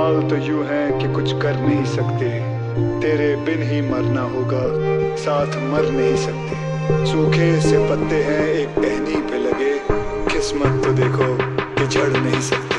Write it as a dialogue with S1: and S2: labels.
S1: हाल तो यूं है कि कुछ कर नहीं सकते, तेरे बिन ही मरना होगा, साथ मर नहीं सकते। सूखे से पत्ते हैं एक टहनी पे लगे, किस्मत तो देखो कि झड़ नहीं सकते।